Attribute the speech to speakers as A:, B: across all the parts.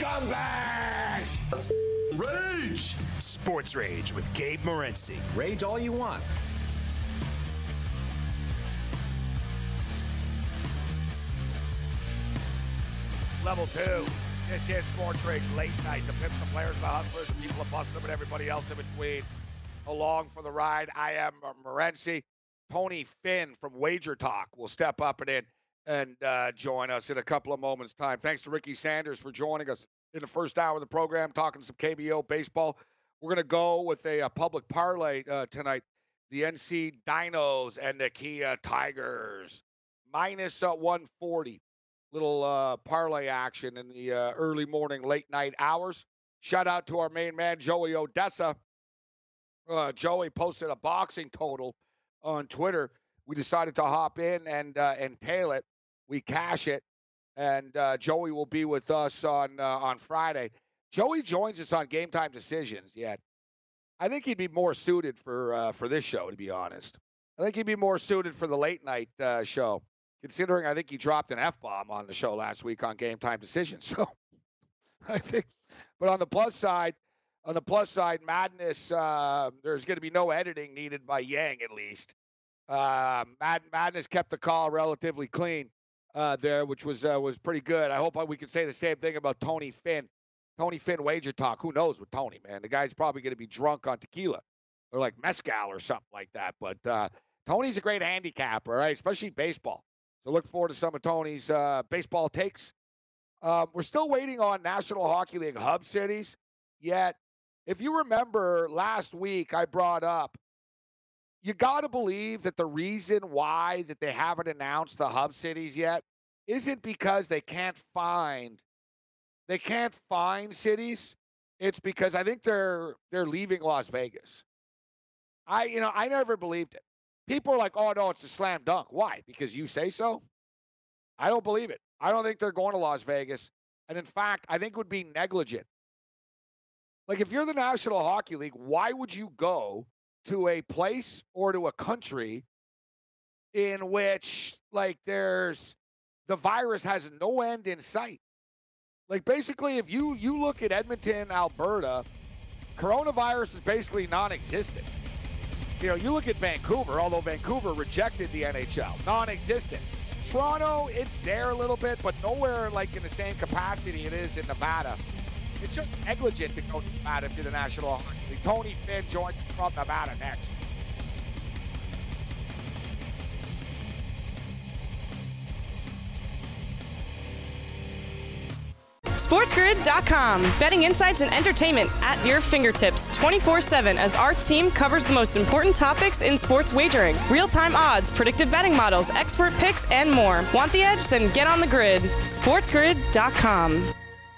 A: Scumbags!
B: Let's rage!
A: Sports Rage with Gabe Morency.
B: Rage all you want.
C: Level 2. This is Sports Rage late night. The pimps, the players, the hustlers, the people that bust them, and everybody else in between. Along for the ride, I am Morency. Tony Finn from Wager Talk will step up and join us in a couple of moments' time. Thanks to Ricky Sanders for joining us in the first hour of the program, talking some KBO baseball. We're going to go with a public parlay tonight. The NC Dinos and the Kia Tigers. Minus 140. Little parlay action in the early morning, late night hours. Shout out to our main man, Joey Odessa. Joey posted a boxing total on Twitter. We decided to hop in and tail it. We cash it, and Joey will be with us on Friday. Joey joins us on Game Time Decisions. Yet, I think he'd be more suited for this show. To be honest, I think he'd be more suited for the late night show. Considering I think he dropped an F-bomb on the show last week on Game Time Decisions. So I think, but on the plus side, Madness, there's going to be no editing needed by Yang at least. Madness kept the call relatively clean there, which was pretty good. I hope we can say the same thing about Tony Finn. Tony Finn Wager Talk. Who knows with Tony, man? The guy's probably going to be drunk on tequila or like mezcal or something like that. But Tony's a great handicapper, right? Especially baseball. So look forward to some of Tony's baseball takes. We're still waiting on National Hockey League hub cities. Yet, if you remember last week, I brought up, you got to believe that the reason why that they haven't announced the hub cities yet isn't because they can't find cities. It's because I think they're leaving Las Vegas. I never believed it. People are like, oh, no, it's a slam dunk. Why? Because you say so? I don't believe it. I don't think they're going to Las Vegas. And in fact, I think it would be negligent. Like, if you're the National Hockey League, why would you go to a place or to a country in which, like, the virus has no end in sight? Like, basically, if you look at Edmonton, Alberta, coronavirus is basically non-existent. You look at Vancouver, although Vancouver rejected the NHL, non-existent. Toronto, it's there a little bit, but nowhere like in the same capacity it is in Nevada. It's just negligent to go to Nevada if you're the National Hockey League. Tony Finn joins from Nevada next.
D: SportsGrid.com. Betting insights and entertainment at your fingertips 24/7 as our team covers the most important topics in sports wagering. Real-time odds, predictive betting models, expert picks, and more. Want the edge? Then get on the grid. SportsGrid.com.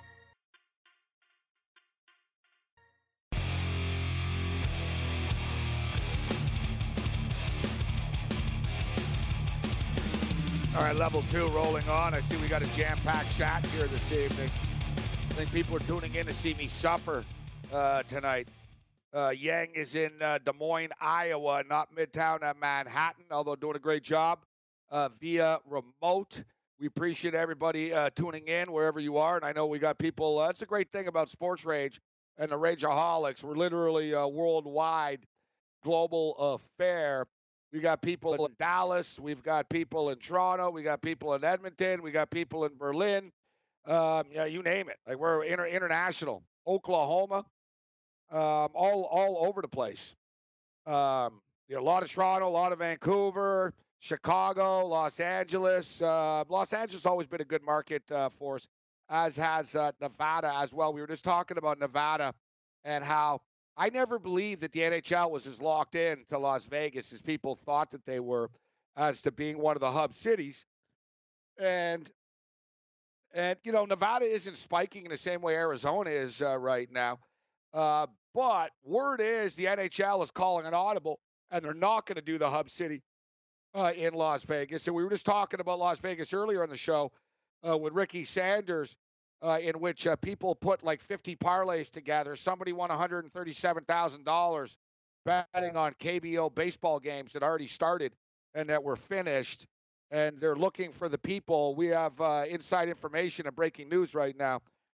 C: All right, level 2 rolling on. I see we got a jam-packed chat here this evening. I think people are tuning in to see me suffer tonight. Yang is in Des Moines, Iowa, not Midtown Manhattan, although doing a great job via remote. We appreciate everybody tuning in wherever you are. And I know we got people. That's a great thing about Sports Rage and the Rageaholics. We're literally a worldwide global affair. We got people in Dallas. We've got people in Toronto. We got people in Edmonton. We got people in Berlin. You name it. Like, we're international. Oklahoma, all over the place. A lot of Toronto, a lot of Vancouver, Chicago, Los Angeles. Los Angeles has always been a good market for us, as has Nevada as well. We were just talking about Nevada and how I never believed that the NHL was as locked in to Las Vegas as people thought that they were, as to being one of the hub cities. And Nevada isn't spiking in the same way Arizona is right now. But word is the NHL is calling an audible, and they're not going to do the hub city in Las Vegas. And we were just talking about Las Vegas earlier in the show with Ricky Sanders, in which people put like 50 parlays together. Somebody won $137,000 betting on KBO baseball games that already started and that were finished. And they're looking for the people. We have inside information and breaking news right now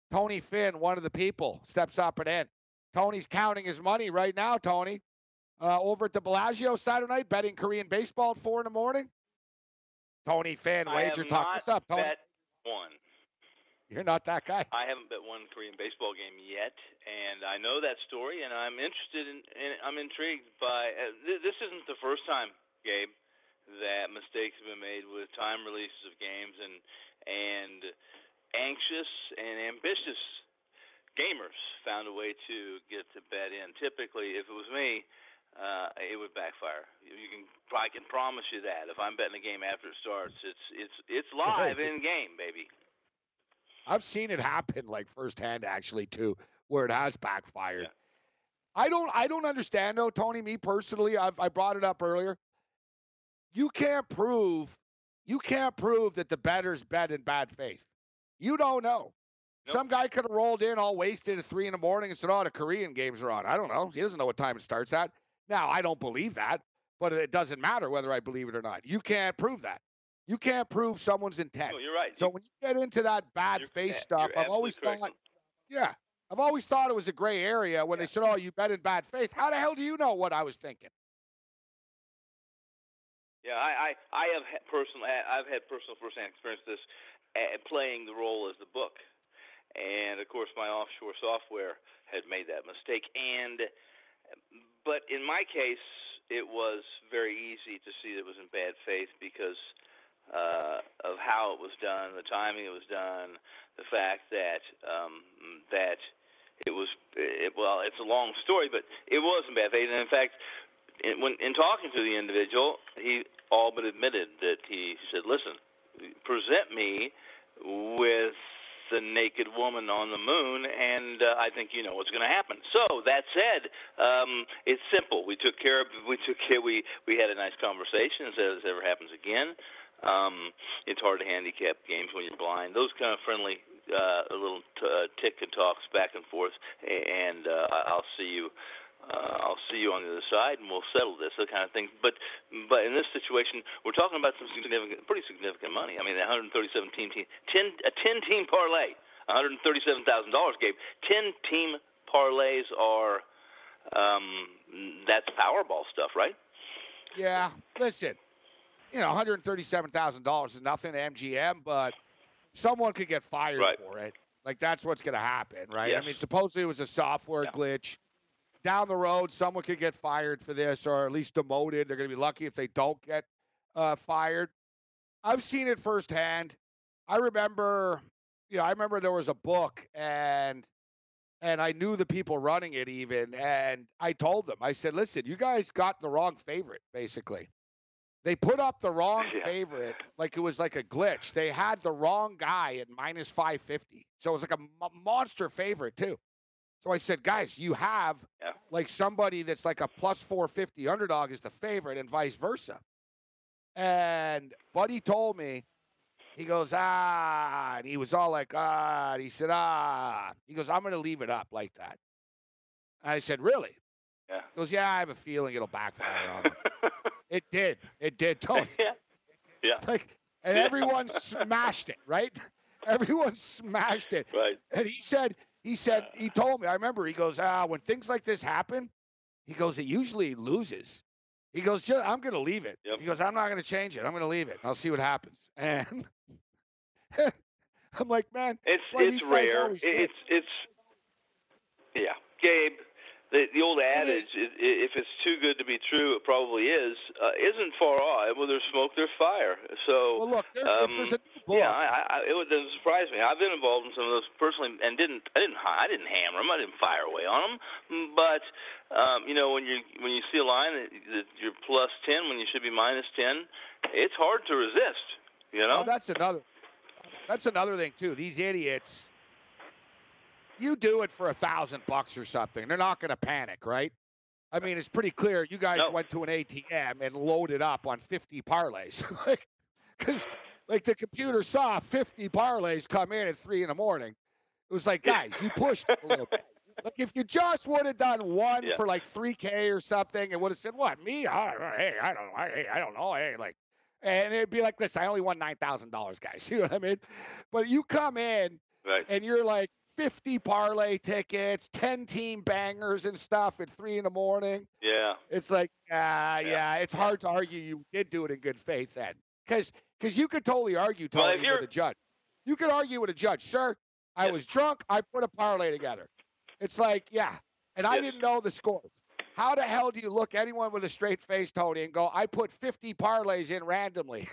C: Tony Finn, one of the people, steps up and in. Tony's counting his money right now, Tony. Over at the Bellagio Saturday night, betting Korean baseball at 4 a.m. Tony Finn, wager talk. What's up, Tony?
E: Bet one.
C: You're not that guy.
E: I haven't bet one Korean baseball game yet, and I know that story, and I'm interested in I'm intrigued by. This isn't the first time, Gabe, that mistakes have been made with time releases of games, and anxious and ambitious gamers found a way to get to bet in. Typically, if it was me, it would backfire. I can promise you that. If I'm betting a game after it starts, it's live in game, baby.
C: I've seen it happen like firsthand, actually, too, where it has backfired.
E: Yeah.
C: I don't understand though, Tony. Me personally, I brought it up earlier. You can't prove that the bettors bet in bad faith. You don't know.
E: Nope.
C: Some guy could have rolled in all wasted at 3 a.m. and said, "Oh, the Korean games are on." I don't know. He doesn't know what time it starts at. Now, I don't believe that, but it doesn't matter whether I believe it or not. You can't prove that. You can't prove someone's intent.
E: No, you're right.
C: So when you get into that bad faith stuff, I've always thought, I've always thought it was a gray area when they said, "Oh, you bet in bad faith." How the hell do you know what I was thinking?
E: Yeah, I've had personal firsthand experience with this, playing the role as the book, and of course my offshore software had made that mistake. But in my case, it was very easy to see that it was in bad faith because of how it was done, the timing it was done, the fact that it was. Well, it's a long story, but it was in bad faith. And in fact, in talking to the individual, he all but admitted that he said, "Listen, present me with the naked woman on the moon, and I think you know what's going to happen." So that said, it's simple. We took care. We had a nice conversation and said, "If this ever happens again, it's hard to handicap games when you're blind." Those kind of friendly little tick and talks back and forth, and I'll see you on the other side, and we'll settle this, that kind of thing. But in this situation, we're talking about some pretty significant money. I mean, a 10-team parlay, $137,000, Gabe. 10-team parlays are that's Powerball stuff, right?
C: Yeah. Listen, $137,000 is nothing to MGM, but someone could get fired for it. Like, that's what's going to happen, right?
E: Yes.
C: I mean, supposedly it was a software glitch. Down the road, someone could get fired for this, or at least demoted. They're going to be lucky if they don't get fired. I've seen it firsthand. I remember there was a book, and I knew the people running it even, and I told them, I said, "Listen, you guys got the wrong favorite, basically. They put up the wrong favorite, like it was like a glitch. They had the wrong guy at minus 550. So it was like a monster favorite, too. So I said, guys, you have like somebody that's like a plus 450 underdog is the favorite and vice versa." And Buddy told me, he goes, and he was all like, and he said, he goes, "I'm going to leave it up like that." And I said, "Really?"
E: Yeah.
C: He goes, "Yeah, I have a feeling it'll backfire on them." It did, Tony.
E: Yeah.
C: Like, and everyone smashed it, right? Everyone smashed it.
E: Right.
C: And he told me, I remember, he goes, when things like this happen, he goes, it usually loses. He goes, I'm going to leave it.
E: Yep.
C: He goes, I'm not going to change it. I'm going to leave it. I'll see what happens. And I'm like, man,
E: it's rare. Yeah. Gabe, the old adage, if it's too good to be true, it probably is, isn't far off. Well, there's smoke, there's fire. So,
C: well, look, there's a book.
E: Yeah, it doesn't surprise me. I've been involved in some of those personally, and I didn't hammer them. I didn't fire away on them. But when you see a line that you're plus 10 when you should be minus 10, it's hard to resist.
C: Well, that's another thing too. These idiots. You do it for $1,000 or something. They're not going to panic, right? I mean, it's pretty clear. You guys went to an ATM and loaded up on 50 parlays, because the computer saw 50 parlays come in at 3 a.m. It was like, guys, you pushed it a little bit. Like, if you just would have done one for like $3K or something, and would have said, "What, me? Hey, I don't know. Hey, like," and it'd be like, "Listen, I only won $9,000, guys." You know what I mean? But you come in and you're like 50 parlay tickets, 10-team bangers and stuff at 3 a.m.
E: Yeah.
C: It's like, it's hard to argue you did do it in good faith then. Because you could totally argue, Tony, with a judge. You could argue with a judge. Sir, I was drunk. I put a parlay together. It's like, and I didn't know the scores. How the hell do you look anyone with a straight face, Tony, and go, I put 50 parlays in randomly?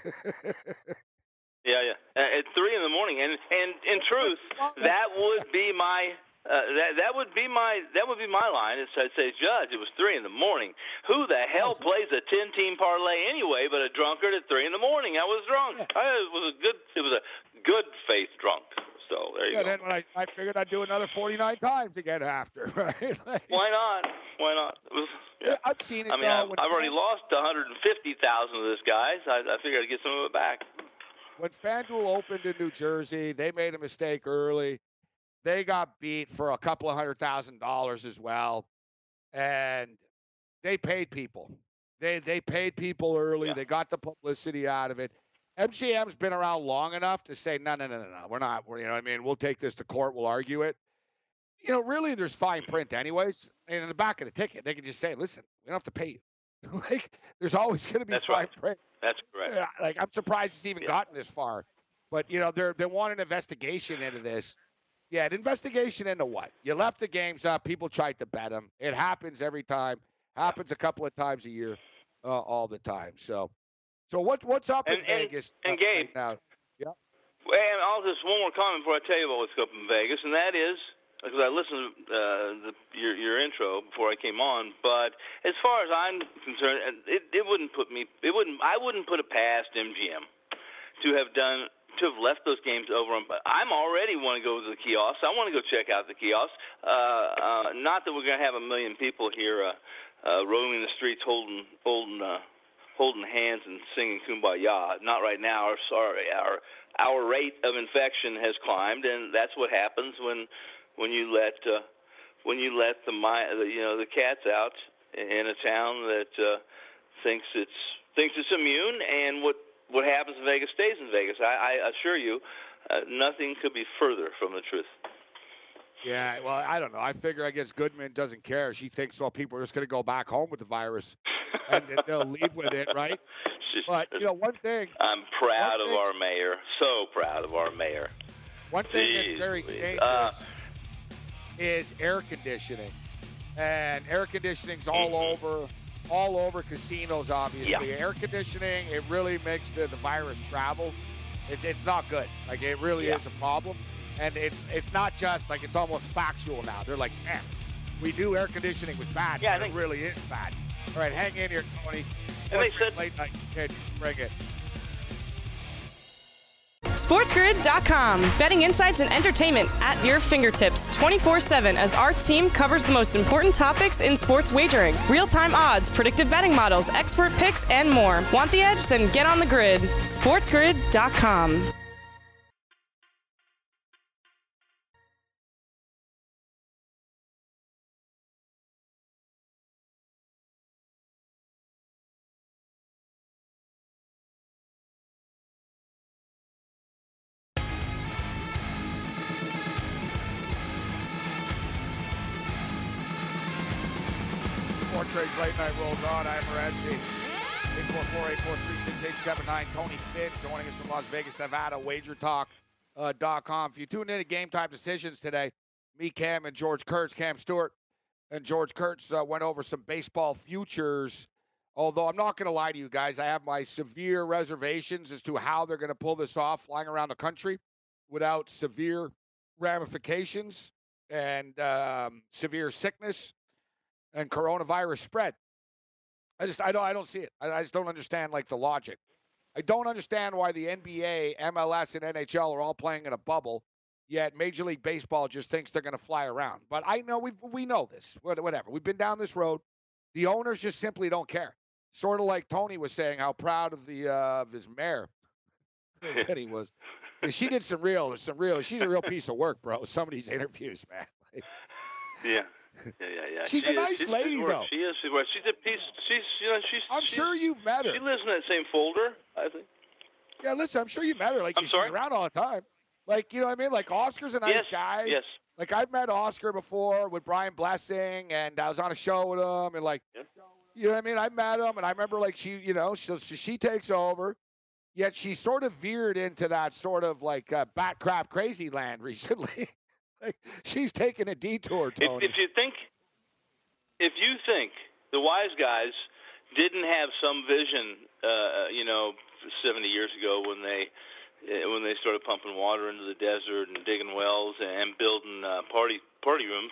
E: Yeah. At 3 a.m, and in truth, that would be my that would be my line. I'd say, Judge, it was 3 a.m. Who the hell plays a 10-team parlay anyway? But a drunkard at 3 a.m. I was drunk. It was a good faith drunk. So there you go.
C: Then when I figured I'd do another 49 times again after. Right?
E: Why not?
C: I've seen it.
E: I mean, I've already lost $150,000 of this, guys. I figured I'd get some of it back.
C: When FanDuel opened in New Jersey, they made a mistake early. They got beat for a couple of $100,000 as well, and they paid people. They paid people early. They got the publicity out of it. MGM's been around long enough to say, no, we're not. You know what I mean? We'll take this to court. We'll argue it. You know, really, there's fine print anyways. And in the back of the ticket, they can just say, listen, we don't have to pay you. Like, there's always going to be fine print.
E: That's correct.
C: Like, I'm surprised it's even gotten this far. But, you know, they want an investigation into this. Yeah, an investigation into what? You left the games up. People tried to bet them. It happens every time. Happens a couple of times a year, all the time. So what's up in Vegas?
E: And Gabe.
C: Right now? Yeah.
E: And I'll just one more comment before I tell you about what's up in Vegas, and that is, because I listened to your intro before I came on, but as far as I'm concerned, I wouldn't put it past MGM to have left those games over. But I'm already want to go to the kiosks. I want to go check out the kiosks. Not that we're going to have 1 million people here roaming the streets, holding hands and singing Kumbaya. Not right now. Our rate of infection has climbed, and that's what happens when you let the cats out in a town that thinks it's immune, and what happens in Vegas stays in Vegas. I assure you, nothing could be further from the truth.
C: Yeah, well, I don't know. I guess Goodman doesn't care. She thinks people are just going to go back home with the virus, and they'll leave with it, right? But, you know, one thing.
E: I'm proud of our mayor. So proud of our mayor.
C: One thing that's very dangerous is air conditioning. And air conditioning's all over casinos, obviously. Yeah. Air conditioning, it really makes the virus travel. It's not good. Like, it really is a problem. And it's not just, like, it's almost factual now. They're like, man, we knew air conditioning was bad. Yeah, it really is bad. All right, hang in here, Tony.
E: And they said
C: late night kid, bring it.
D: SportsGrid.com. Betting insights and entertainment at your fingertips 24/7 as our team covers the most important topics in sports wagering. Real-time odds, predictive betting models, expert picks, and more. Want the edge? Then get on the grid. SportsGrid.com.
C: Trades Late Night rolls on. I am Morency. 844-843-6879. Tony Finn joining us from Las Vegas, Nevada. WagerTalk.com. If you tune in to Game Time Decisions today, me, Cam, and George Kurtz, Cam Stewart, and George Kurtz went over some baseball futures. Although I'm not going to lie to you guys, I have my severe reservations as to how they're going to pull this off flying around the country without severe ramifications and severe sickness and coronavirus spread. I don't see it. I just don't understand, like, the logic. I don't understand why the NBA, MLS, and NHL are all playing in a bubble, yet Major League Baseball just thinks they're going to fly around. But I know we know this. Whatever. We've been down this road. The owners just simply don't care. Sort of like Tony was saying, how proud of his mayor that he was. She did some real. She's a real piece of work, bro. Some of these interviews, man.
E: Yeah.
C: She's a nice lady, though.
E: She is. She's a piece.
C: I'm sure you've met her.
E: She lives in that same folder, I think.
C: Yeah, listen, I'm sure you met her. Like, she's around all the time. Like, you know what I mean? Like, Oscar's a nice guy.
E: Yes.
C: Like, I've met Oscar before with Brian Blessing, and I was on a show with him, and, like, you know what I mean? I met him, and I remember, like, she, you know, she takes over, yet she sort of veered into that sort of, like, bat crap crazy land recently. Like, she's taking a detour, Tony.
E: If you think the wise guys didn't have some vision, 70 years ago when they started pumping water into the desert and digging wells and building party rooms,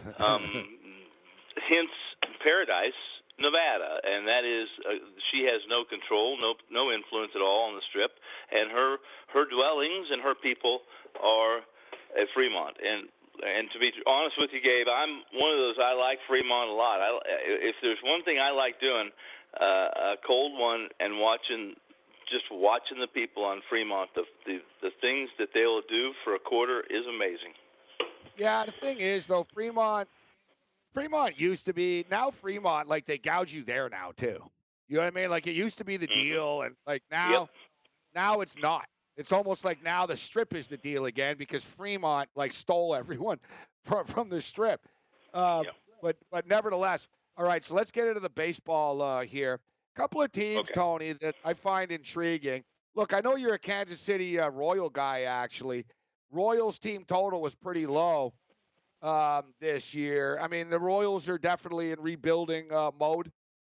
E: hence Paradise, Nevada, and that is she has no control, no influence at all on the Strip, and her dwellings and her people are at Fremont. And to be honest with you, Gabe, I'm one of those. I like Fremont a lot. If there's one thing I like doing, a cold one, and watching the people on Fremont, the things that they will do for a quarter is amazing.
C: Yeah, the thing is, though, Fremont used to be. Now Fremont, like, they gouge you there now too. You know what I mean? Like, it used to be the deal, and like now it's not. It's almost like now the Strip is the deal again because Fremont, like, stole everyone from the Strip. But nevertheless, all right. So let's get into the baseball here. Couple of teams, okay, Tony, that I find intriguing. Look, I know you're a Kansas City Royal guy, actually. Royals team total was pretty low this year. I mean, the Royals are definitely in rebuilding mode.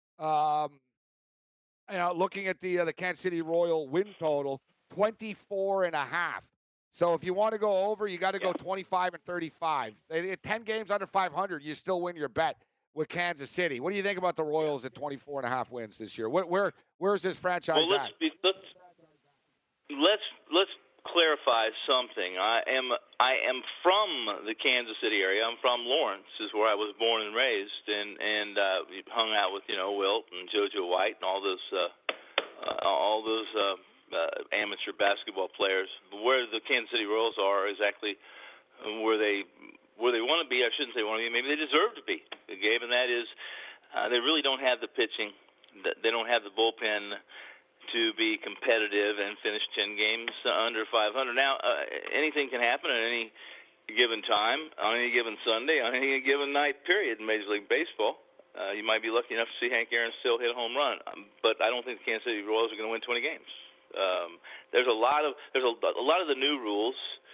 C: Looking at the Kansas City Royal win total, 24.5. So if you want to go over, you got to go 25 and 35. 10 games under 500, you still win your bet with Kansas City. What do you think about the Royals at 24.5 wins this year? Where's this franchise at?
E: Let's clarify something. I am from the Kansas City area. I'm from Lawrence, is where I was born and raised, and hung out with Wilt and JoJo White and all those amateur basketball players. Where the Kansas City Royals are exactly where they want to be. I shouldn't say want to be. Maybe they deserve to be, Gabe, and that is they really don't have the pitching. They don't have the bullpen to be competitive and finish 10 games under 500. Now, anything can happen at any given time, on any given Sunday, on any given night period in Major League Baseball. You might be lucky enough to see Hank Aaron still hit a home run, but I don't think the Kansas City Royals are going to win 20 games. There's a lot of the new rules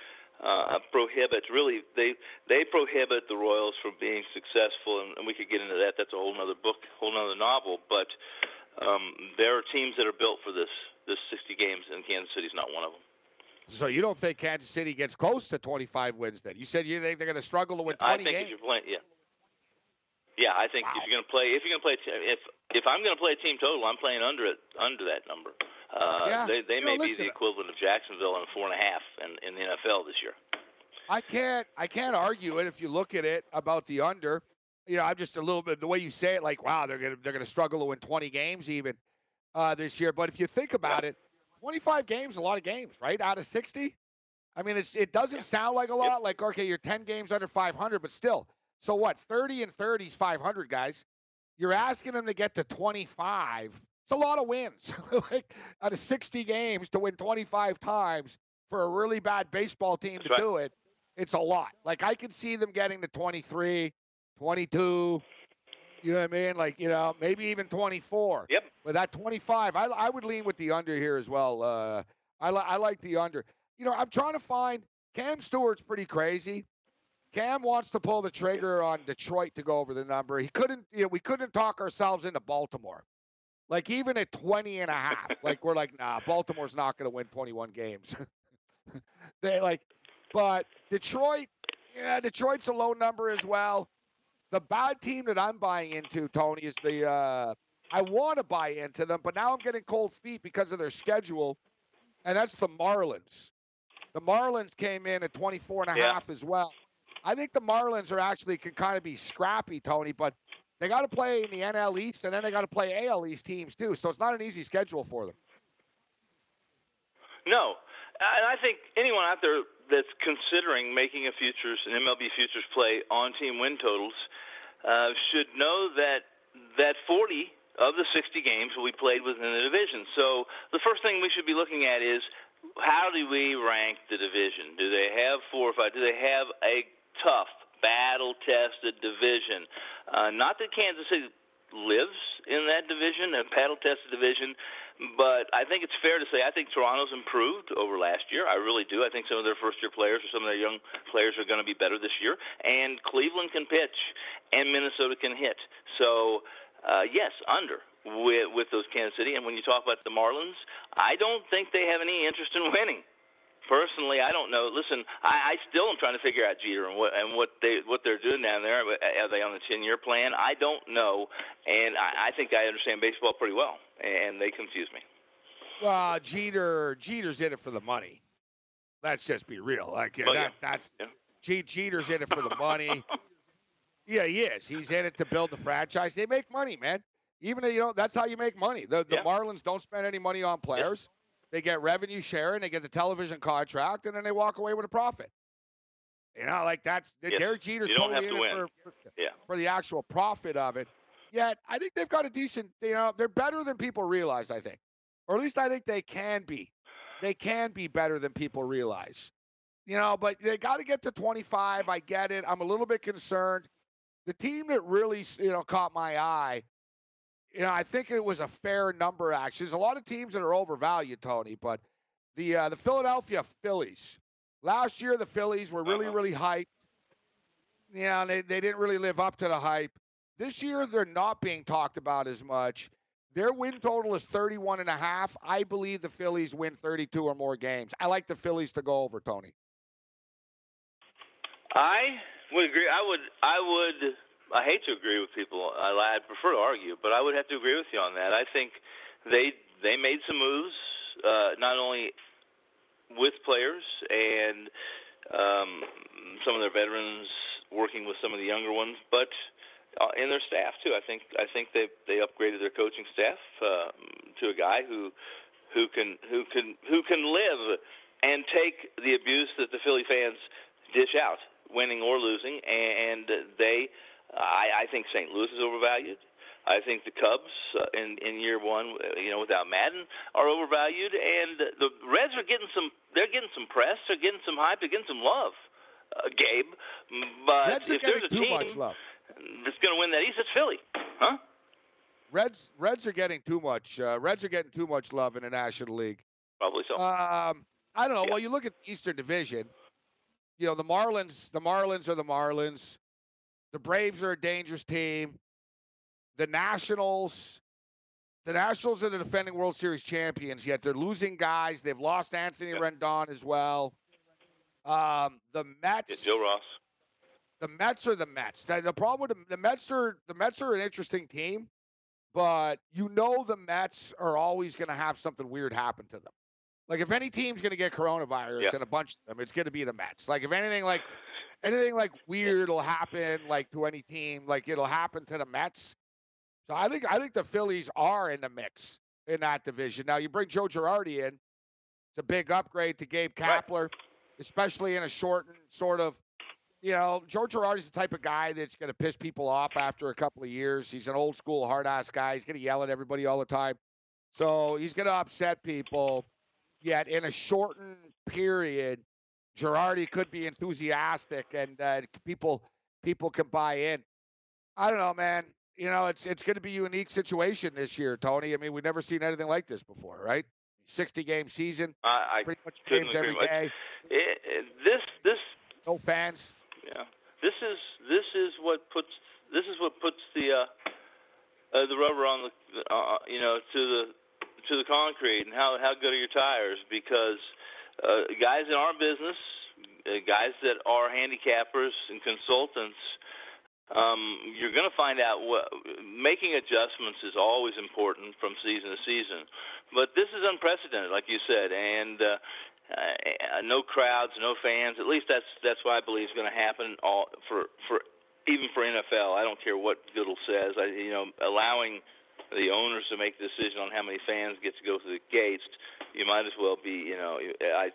E: prohibit they prohibit the Royals from being successful, and we could get into that. That's a whole other book, whole other novel. But there are teams that are built for this 60 games, and Kansas City's not one of them.
C: So you don't think Kansas City gets close to 25 wins then? You said you think they're going to struggle to win 20 games?
E: I think if you're playing, yeah, I think if I'm going to play a team total, I'm playing under that number. They may be the equivalent of Jacksonville and 4.5 in the NFL this year.
C: I can't argue it if you look at it about the under. I'm just a little bit the way you say it, like, wow, they're gonna struggle to win 20 games even this year. But if you think about it, 25 games, a lot of games, right? Out of 60. I mean, it doesn't sound like a lot. Like, okay, you're 10 games under 500, but still. So what? 30 and 30 is 500, guys. You're asking them to get to 25. It's a lot of wins. Like, out of 60 games to win 25 times for a really bad baseball team to do it, it's a lot. Like, I could see them getting to 23, 22, you know what I mean? Like, maybe even 24.
E: Yep.
C: But that 25, I would lean with the under here as well. I like the under. I'm trying to find Cam Stewart's pretty crazy. Cam wants to pull the trigger on Detroit to go over the number. He couldn't, we couldn't talk ourselves into Baltimore. Like, even at 20.5, like, we're like, nah, Baltimore's not going to win 21 games. But Detroit, Detroit's a low number as well. The bad team that I'm buying into, Tony, is I want to buy into them, but now I'm getting cold feet because of their schedule, and that's the Marlins. The Marlins came in at 24.5 as well. I think the Marlins can kind of be scrappy, Tony, but they got to play in the NL East, and then they got to play AL East teams too, so it's not an easy schedule for them.
E: No, and I think anyone out there that's considering making an MLB futures play on team win totals should know that 40 of the 60 games will be played within the division. So the first thing we should be looking at is, how do we rank the division? Do they have 4 or 5? Do they have a tough, battle-tested division. Not that Kansas City lives in that division, a battle-tested division, but I think it's fair to say I think Toronto's improved over last year. I really do. I think some of their first-year players or some of their young players are going to be better this year. And Cleveland can pitch, and Minnesota can hit. So, yes, under with those Kansas City. And when you talk about the Marlins, I don't think they have any interest in winning. Personally, I don't know. Listen, I still am trying to figure out Jeter and what they're doing down there. Are they on the 10-year plan? I don't know, and I think I understand baseball pretty well, and they confuse me.
C: Well, Jeter's in it for the money. Let's just be real. Jeter's in it for the money. Yeah, he is. He's in it to build the franchise. They make money, man. Even that's how you make money. The Marlins don't spend any money on players. Yeah. They get revenue sharing, they get the television contract, and then they walk away with a profit. Derek Jeter's totally in it for the actual profit of it. Yet, I think they've got a decent, they're better than people realize, I think. Or at least I think they can be. They can be better than people realize. But they got to get to 25. I get it. I'm a little bit concerned. The team that really, caught my eye, I think it was a fair number, actually. There's a lot of teams that are overvalued, Tony, but the Philadelphia Phillies. Last year, the Phillies were really, really hyped. They didn't really live up to the hype. This year, they're not being talked about as much. Their win total is 31.5. I believe the Phillies win 32 or more games. I like the Phillies to go over, Tony.
E: I would agree. I hate to agree with people. I prefer to argue, but I would have to agree with you on that. I think they made some moves, not only with players and some of their veterans working with some of the younger ones, but in their staff too. I think they upgraded their coaching staff to a guy who can live and take the abuse that the Philly fans dish out, winning or losing, and I think St. Louis is overvalued. I think the Cubs in year one, without Madden, are overvalued, and the Reds are getting some. They're getting some press. They're getting some hype. They're getting some love, Gabe. But
C: Reds
E: if there's a team
C: much love.
E: that's going to win that East, it's Philly, huh?
C: Reds are getting too much. Reds are getting too much love in the National League.
E: Probably so.
C: I don't know. Yeah. Well, you look at the Eastern Division. The Marlins. The Marlins are the Marlins. The Braves are a dangerous team. The Nationals are the defending World Series champions, yet they're losing guys. They've lost Anthony Rendon as well. The Mets.
E: Joe Ross.
C: The Mets are the Mets. The problem with the Mets are an interesting team, but the Mets are always going to have something weird happen to them. Like if any team's going to get coronavirus and a bunch of them, it's going to be the Mets. Like if anything like weird will happen like to any team, like it'll happen to the Mets. So I think the Phillies are in the mix in that division. Now you bring Joe Girardi in. It's a big upgrade to Gabe Kapler, especially in a shortened sort of, Joe Girardi's the type of guy that's going to piss people off after a couple of years. He's an old school hard ass guy. He's going to yell at everybody all the time. So he's going to upset people. Yet in a shortened period, Girardi could be enthusiastic and people can buy in. I don't know, man. It's going to be a unique situation this year, Tony. I mean, we've never seen anything like this before, right? 60-game season, pretty much games every day.
E: This
C: no fans.
E: Yeah, this is what puts the rubber on the to the concrete, and how good are your tires? Because guys in our business, guys that are handicappers and consultants. You're going to find out making adjustments is always important from season to season, but this is unprecedented, like you said, and no crowds, no fans. At least that's what I believe is going to happen. Even for NFL, I don't care what Goodell says. Allowing the owners to make the decision on how many fans get to go through the gates, you might as well be. I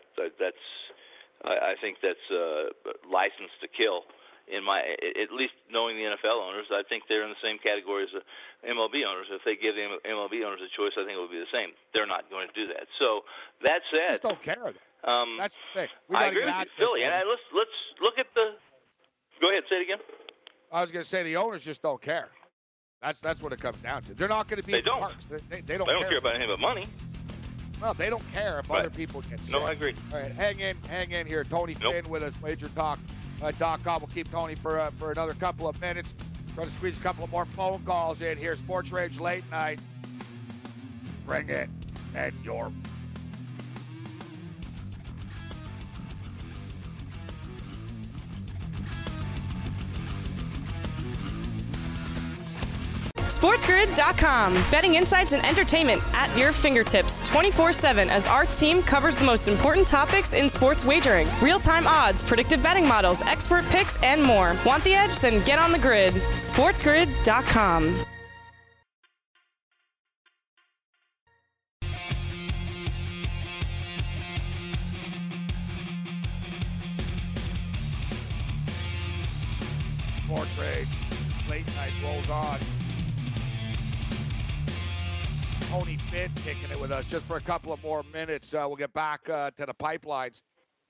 E: think that's license to kill. At least knowing the NFL owners, I think they're in the same category as the MLB owners. If they give the MLB owners a choice, I think it would be the same. They're not going to do that. So that said,
C: I just don't care. That's the thing.
E: I agree with you, Philly. And let's look at the Go ahead, say it again.
C: I was going to say the owners just don't care. That's what it comes down to. They're not going to be
E: They
C: in the
E: don't.
C: parks. They don't
E: They don't care about anything but money.
C: Well, they don't care if other people get sick.
E: No, I agree.
C: All right, hang in here. Tony Finn with us, WagerTalk.com. We'll keep Tony for another couple of minutes. Try to squeeze a couple of more phone calls in here. Sports Rage Late Night. Bring it and your.
D: SportsGrid.com. Betting insights and entertainment at your fingertips 24/7 as our team covers the most important topics in sports wagering. Real-time odds, predictive betting models, expert picks, and more. Want the edge? Then get on the grid. SportsGrid.com.
C: Sports Rage Late Night rolls on. Tony Finn kicking it with us just for a couple of more minutes. We'll get back to the pipelines.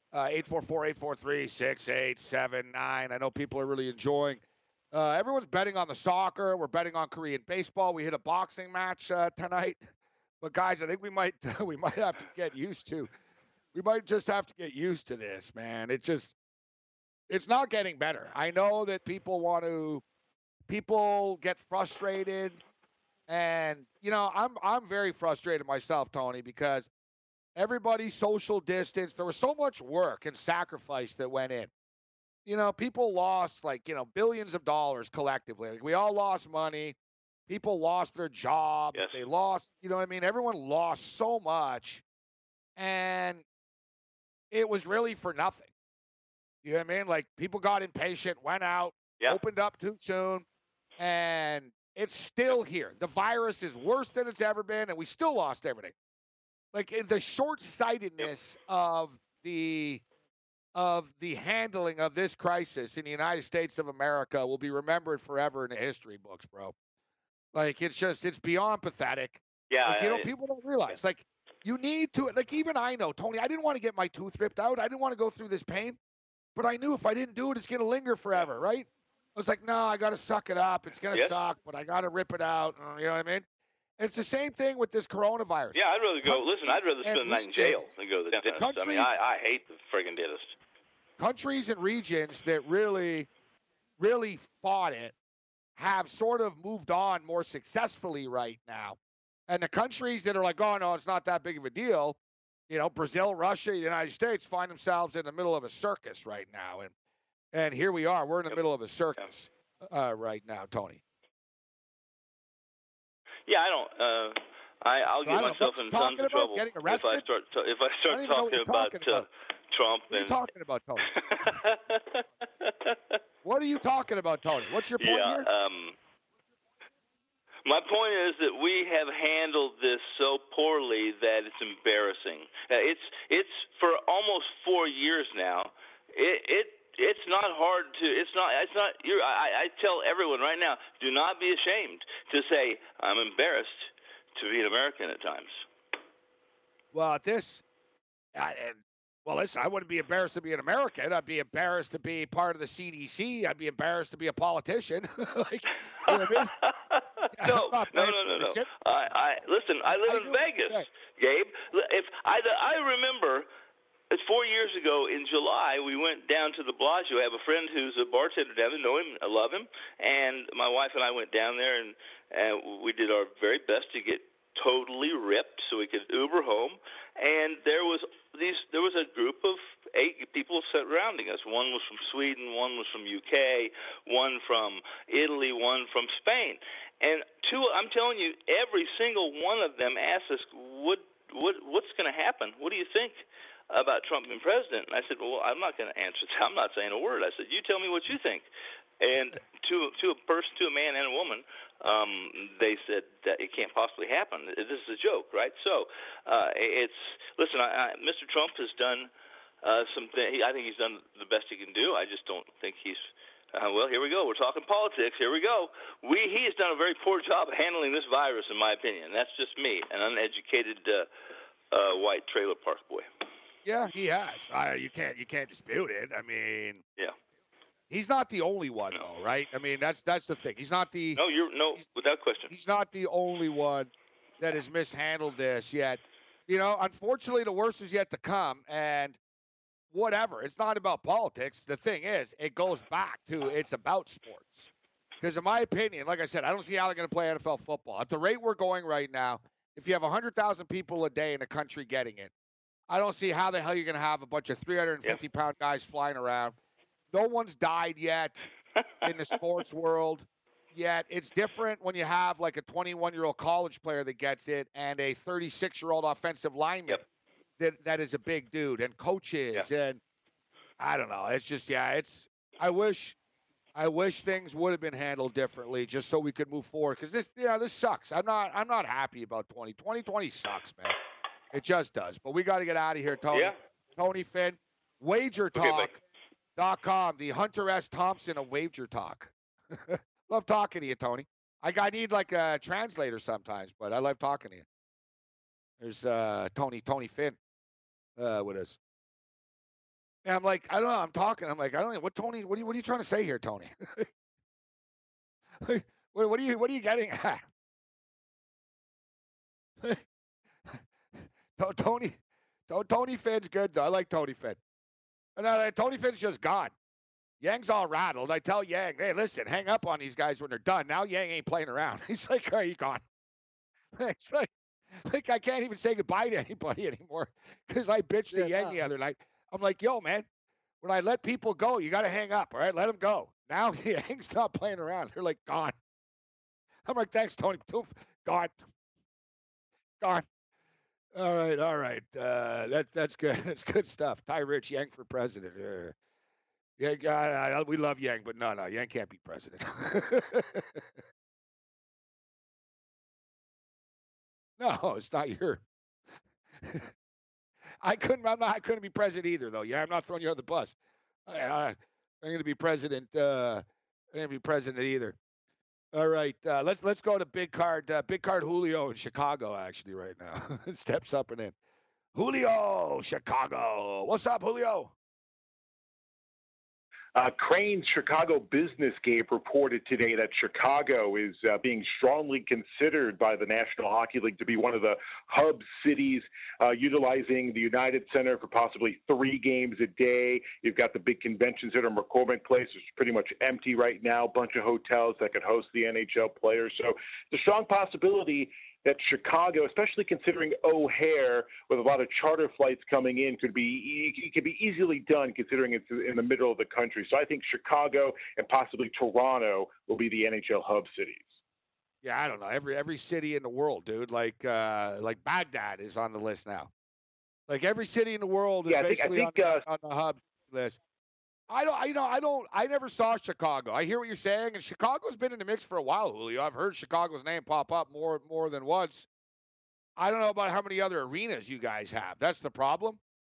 C: 844-843-6879. I know people are really enjoying. Everyone's betting on the soccer. We're betting on Korean baseball. We hit a boxing match tonight. But guys, I think we might have to get used to. We might just have to get used to this, man. It's not getting better. I know that people get frustrated. And, I'm very frustrated myself, Tony, because everybody's social distance. There was so much work and sacrifice that went in. People lost, billions of dollars collectively. We all lost money. People lost their jobs.
E: Yes.
C: They lost, Everyone lost so much. And it was really for nothing. You know what I mean? People got impatient, went out, opened up too soon, and it's still here. The virus is worse than it's ever been, and we still lost everything. The short-sightedness of the handling of this crisis in the United States of America will be remembered forever in the history books, bro. It's beyond pathetic.
E: Yeah.
C: People don't realize. You need to, even I know, Tony, I didn't want to get my tooth ripped out. I didn't want to go through this pain, but I knew if I didn't do it, it's going to linger forever, right? I was like, no, I got to suck it up. It's going to suck, but I got to rip it out. You know what I mean? It's the same thing with this coronavirus.
E: Yeah, I'd rather go. Listen, I'd rather spend the night in jail than go to the dentist. I hate the friggin' dentist.
C: Countries and regions that really, really fought it have sort of moved on more successfully right now. And the countries that are like, oh, no, it's not that big of a deal, Brazil, Russia, the United States find themselves in the middle of a circus right now. And here we are. We're in the middle of a circus right now, Tony.
E: Yeah, I don't. I'll get myself in tons of trouble if I start talking about Trump.
C: What are you talking about, Tony? What are you talking about, Tony? What's your point here?
E: My point is that we have handled this so poorly that it's embarrassing. It's for almost 4 years now. It's not hard to. It's not. I tell everyone right now, do not be ashamed to say I'm embarrassed to be an American at times.
C: Well, listen, I wouldn't be embarrassed to be an American. I'd be embarrassed to be part of the CDC. I'd be embarrassed to be a politician. You know what I mean?
E: No. Listen, I live in Vegas, Gabe. If I remember. It's 4 years ago in July, we went down to the Bellagio. I have a friend who's a bartender down there, know him, I love him. And my wife and I went down there, and we did our very best to get totally ripped so we could Uber home. And there was a group of 8 people surrounding us. One was from Sweden, one was from UK, one from Italy, one from Spain. And I'm telling you, every single one of them asked us, what's going to happen? What do you think about Trump being president? And I said, well, I'm not going to answer that. I'm not saying a word. I said, you tell me what you think. And to a man and a woman, they said that it can't possibly happen. This is a joke, right? So Mr. Trump has done something. I think he's done the best he can do. I just don't think he's well, here we go. We're talking politics. Here we go. He has done a very poor job of handling this virus, in my opinion. That's just me, an uneducated white trailer park boy.
C: Yeah, he has. You can't dispute it. I mean, He's not the only one, though, right? I mean, that's the thing. He's not the
E: without question.
C: He's not the only one that has mishandled this yet. You know, unfortunately, the worst is yet to come, and whatever. It's not about politics. The thing is, it goes back to it's about sports. Because in my opinion, like I said, I don't see how they're going to play NFL football. At the rate we're going right now, if you have 100,000 people a day in the country getting it, I don't see how the hell you're going to have a bunch of 350-pound guys flying around. No one's died yet in the sports world yet. It's different when you have like a 21-year-old college player that gets it and a 36-year-old offensive lineman that is a big dude and coaches. And I don't know. It's just, I wish things would have been handled differently just so we could move forward. Because this sucks. I'm not happy about 2020. 2020 sucks, man. It just does. But we got to get out of here, Tony.
E: Yeah.
C: Tony Finn, WagerTalk.com, the Hunter S. Thompson of Wager Talk. Love talking to you, Tony. I need like a translator sometimes, but I love talking to you. There's Tony Finn with us. And I'm like, I don't know. I'm talking. I'm like, I don't know. What are you trying to say here, Tony? what are you getting at? Tony Finn's good though. I like Tony Finn. And Tony Finn's just gone. Yang's all rattled. I tell Yang, hey, listen, hang up on these guys when they're done. Now Yang ain't playing around. He's like, all right, you gone. It's like I can't even say goodbye to anybody anymore because I bitched to Yang the other night. I'm like, yo, man, when I let people go, you got to hang up, all right? Let them go. Now Yang's not playing around. They're like, gone. I'm like, thanks, Tony. Gone. All right. That's good. That's good stuff. Ty Rich, Yang for president. Yeah, God, we love Yang, but no, Yang can't be president. No, it's not your. I couldn't be president either, though. Yeah, I'm not throwing you on the bus. I'm going to be president. I'm going to be president either. All right, let's go to Big Card Julio in Chicago, actually, right now. Steps up and in. Julio, Chicago. What's up, Julio?
F: Crane's Chicago Business Gate reported today that Chicago is being strongly considered by the National Hockey League to be one of the hub cities, utilizing the United Center for possibly 3 games a day. You've got the big convention center, McCormick Place, which is pretty much empty right now, a bunch of hotels that could host the NHL players. So the strong possibility that Chicago, especially considering O'Hare with a lot of charter flights coming in, could be easily done considering it's in the middle of the country. So I think Chicago and possibly Toronto will be the NHL hub cities.
C: Yeah, I don't know. Every city in the world, dude. Like Baghdad is on the list now. Like every city in the world is basically on the hub list. I never saw Chicago. I hear what you're saying, and Chicago's been in the mix for a while, Julio. I've heard Chicago's name pop up more than once. I don't know about how many other arenas you guys have. That's the problem.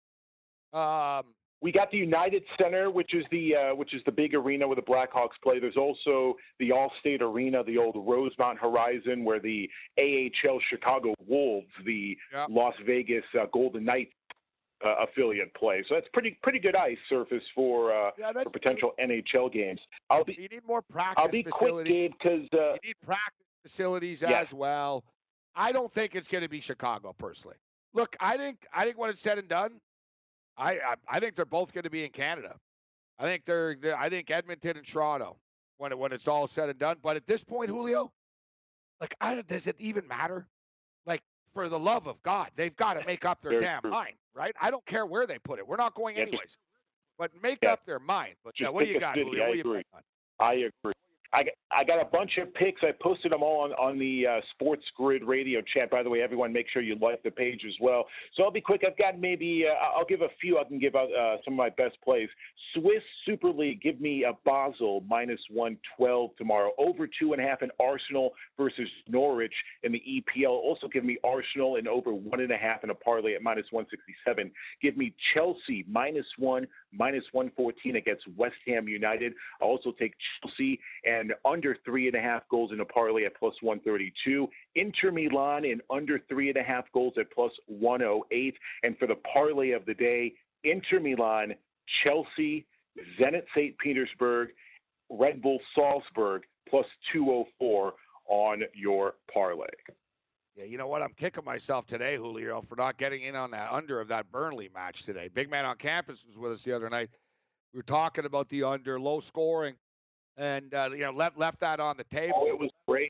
F: We got the United Center, which is the big arena where the Blackhawks play. There's also the Allstate Arena, the old Rosemont Horizon, where the AHL Chicago Wolves, the Las Vegas Golden Knights affiliate play. So that's pretty good ice surface for potential NHL games.
C: You need more practice.
F: I'll be quick, Gabe, because
C: you need practice facilities as well. I don't think it's going to be Chicago personally. Look, I think when it's said and done, I think they're both going to be in Canada. I think I think Edmonton and Toronto when it's all said and done. But at this point, Julio, like, does it even matter? Like, for the love of God, they've got to make up their damn mind, right? I don't care where they put it. We're not going anyways. But make up their mind. But what do you got, Julio? What do you think on?
F: I agree. I got a bunch of picks. I posted them all on the Sports Grid radio chat. By the way, everyone, make sure you like the page as well. So I'll be quick. I've got I'll give a few. I can give out some of my best plays. Swiss Super League, give me a Basel -112 tomorrow. Over 2.5 in Arsenal versus Norwich in the EPL. Also give me Arsenal and over 1.5 in a parlay at -167. Give me Chelsea -1, -114 against West Ham United. I'll also take Chelsea and under 3.5 goals in a parlay at +132. Inter Milan and under 3.5 goals at +108. And for the parlay of the day, Inter Milan, Chelsea, Zenit St. Petersburg, Red Bull Salzburg, plus 204 on your parlay.
C: Yeah, you know what? I'm kicking myself today, Julio, for not getting in on that under of that Burnley match today. Big Man on Campus was with us the other night. We were talking about the under, low scoring, and left that on the table.
F: Oh, it was great.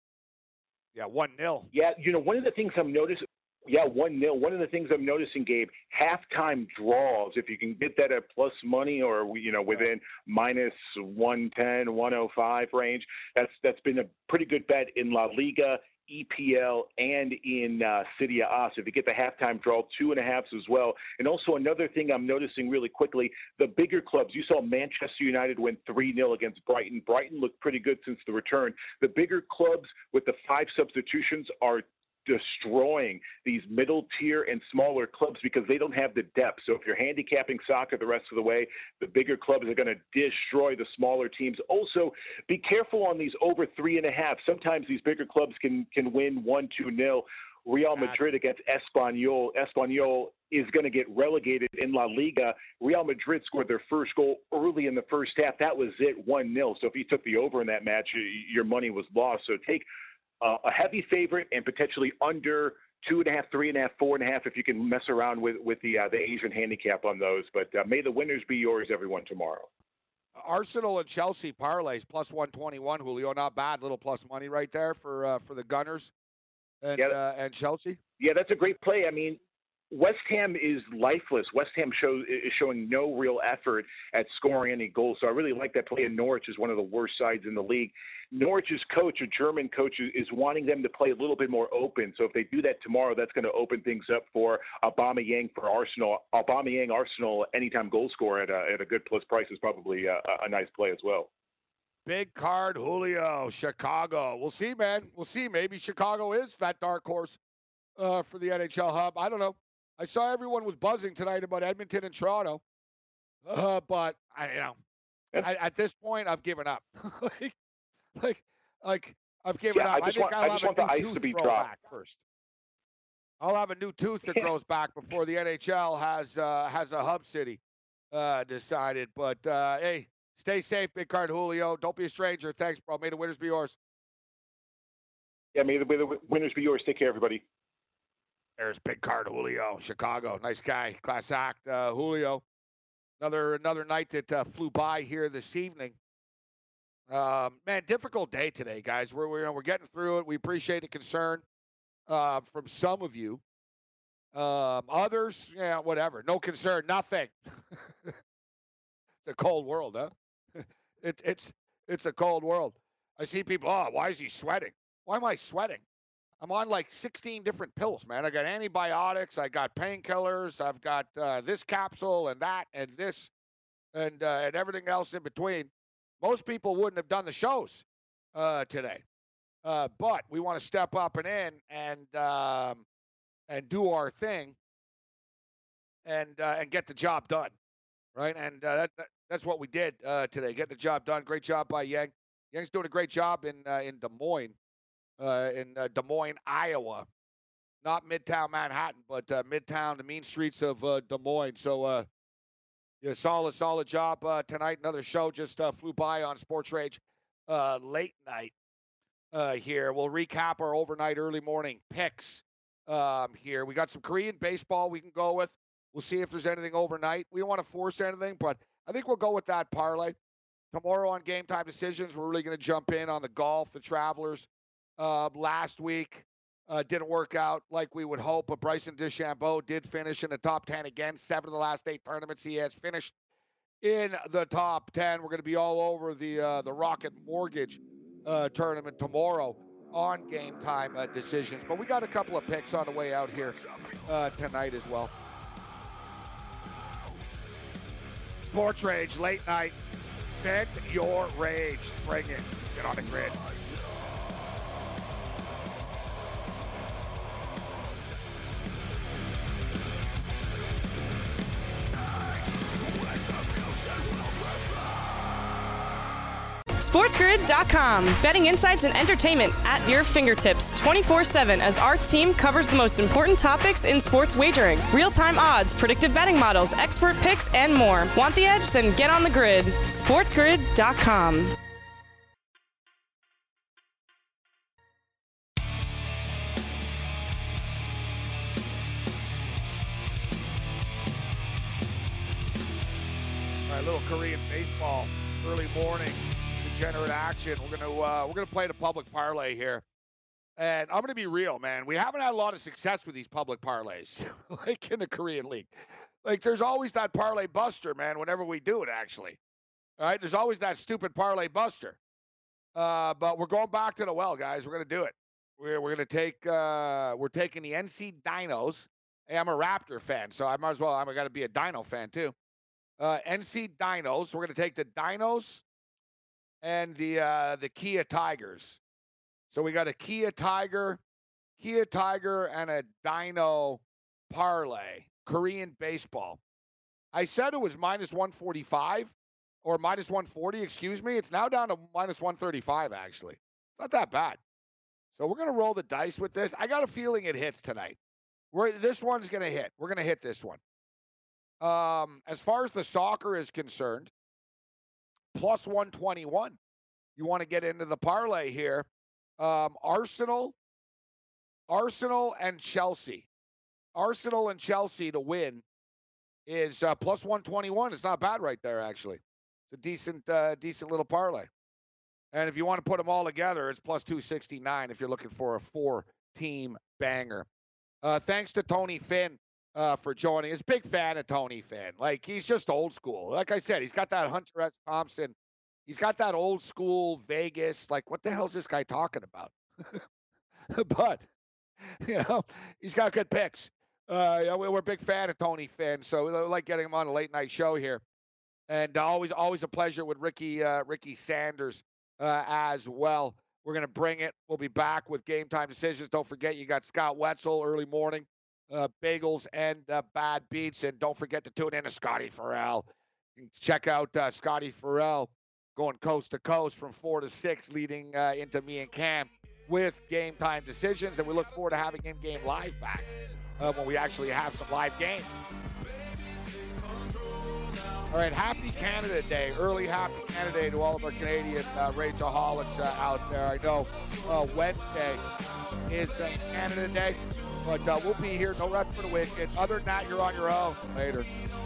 C: Yeah, 1-0.
F: Yeah, one of the things I'm noticing. Yeah, 1-0. One of the things I'm noticing, Gabe, halftime draws. If you can get that at plus money or within minus 110, 105 range, that's been a pretty good bet in La Liga, EPL, and in Serie A. So if you get the halftime draw, 2.5s as well. And also another thing I'm noticing really quickly, the bigger clubs. You saw Manchester United win 3-0 against Brighton. Brighton looked pretty good since the return. The bigger clubs with the 5 substitutions are destroying these middle tier and smaller clubs because they don't have the depth. So if you're handicapping soccer the rest of the way, the bigger clubs are going to destroy the smaller teams. Also, be careful on these over 3.5. Sometimes these bigger clubs can win 1-2-0. Real Madrid against Espanyol. Espanyol is going to get relegated in La Liga. Real Madrid scored their first goal early in the first half. That was it, 1-0. So if you took the over in that match, your money was lost. So take a heavy favorite and potentially under 2.5, 3.5, 4.5 if you can mess around with the Asian handicap on those. But may the winners be yours, everyone, tomorrow.
C: Arsenal and Chelsea parlays plus 121. Julio, not bad. Little plus money right there for the Gunners and Chelsea.
F: Yeah, that's a great play. I mean, West Ham is lifeless. West Ham is showing no real effort at scoring any goals. So I really like that play. And Norwich is one of the worst sides in the league. Norwich's coach, a German coach, is wanting them to play a little bit more open. So if they do that tomorrow, that's going to open things up for Aubameyang for Arsenal. Aubameyang, Arsenal, anytime goal scorer at a good plus price is probably a nice play as well.
C: Big card, Julio, Chicago. We'll see, man. We'll see. Maybe Chicago is that dark horse for the NHL hub. I don't know. I saw everyone was buzzing tonight about Edmonton and Toronto, but at this point, I've given up. like I've given up. I just want the ice to be dropped first. I'll have a new tooth that grows back before the NHL has a hub city decided. But hey, stay safe, Big Card Julio. Don't be a stranger. Thanks, bro. May the winners be yours.
F: Yeah, may the winners be yours. Take care, everybody.
C: There's Big Card Julio, Chicago. Nice guy, class act. Julio, another night that flew by here this evening. Man, difficult day today, guys. We're getting through it. We appreciate the concern from some of you. Others, yeah, whatever. No concern, nothing. It's a cold world, huh? It's a cold world. I see people. Oh, why is he sweating? Why am I sweating? I'm on like 16 different pills, man. I got antibiotics, I got painkillers, I've got this capsule and that and this and everything else in between. Most people wouldn't have done the shows today, but we want to step up and in and do our thing and get the job done, right? And that's what we did today. Get the job done. Great job by Yang. Yang's doing a great job in Des Moines. In Des Moines, Iowa, not Midtown Manhattan, but Midtown, the mean streets of Des Moines. So, yeah, solid job tonight. Another show just flew by on Sports Rage late night here. We'll recap our overnight, early morning picks here. We got some Korean baseball we can go with. We'll see if there's anything overnight. We don't want to force anything, but I think we'll go with that parlay. Tomorrow on Game Time Decisions, we're really going to jump in on the golf, the Travelers. Last week didn't work out like we would hope, but Bryson DeChambeau did finish in the top 10 again. 7 of the last 8 tournaments he has finished in the top 10. We're going to be all over the Rocket Mortgage tournament tomorrow on Game Time Decisions. But we got a couple of picks on the way out here tonight as well. Sports Rage, late night. Vent your rage. Bring it. Get on the grid.
D: SportsGrid.com. Betting insights and entertainment at your fingertips 24/7 as our team covers the most important topics in sports wagering. Real-time odds, predictive betting models, expert picks, and more. Want the edge? Then get on the grid. SportsGrid.com.
C: All right, little Korean baseball, early morning, degenerate action. We're gonna play the public parlay here, and I'm gonna be real, man. We haven't had a lot of success with these public parlays, like in the Korean League. Like, there's always that parlay buster, man. Whenever we do it, actually, all right. There's always that stupid parlay buster. But we're going back to the well, guys. We're gonna do it. We're gonna take we're taking the NC Dinos. Hey, I'm a Raptor fan, so I might as well. I'm gonna be a Dino fan too. NC Dinos. We're going to take the Dinos and the Kia Tigers. So we got a Kia Tiger, and a Dino parlay. Korean baseball. I said it was minus 145 or minus 140. Excuse me. It's now down to minus 135. Actually, it's not that bad. So we're going to roll the dice with this. I got a feeling it hits tonight. This one's going to hit. We're going to hit this one. As far as the soccer is concerned, plus 121. You want to get into the parlay here. Arsenal and Chelsea. Arsenal and Chelsea to win is plus 121. It's not bad right there, actually. It's a decent little parlay. And if you want to put them all together, it's plus 269 if you're looking for a 4-team banger. Thanks to Tony Finn. For joining us. Big fan of Tony Finn. Like, he's just old school. Like I said, he's got that Hunter S. Thompson. He's got that old school Vegas. Like, what the hell is this guy talking about? But, he's got good picks. We're a big fan of Tony Finn, so we like getting him on a late night show here. And always a pleasure with Ricky Sanders as well. We're going to bring it. We'll be back with Game Time Decisions. Don't forget, you got Scott Wetzel early morning. Bagels and bad beats, and don't forget to tune in to Scotty Farrell. Check out Scotty Farrell going coast to coast from 4 to 6, leading into me and Cam with Game Time Decisions, and we look forward to having in-game live back when we actually have some live games. All right, happy Canada Day. Early happy Canada Day to all of our Canadian Rageaholics out there. I know Wednesday is Canada Day. But we'll be here. No rest for the wicked. Other than that, you're on your own. Later.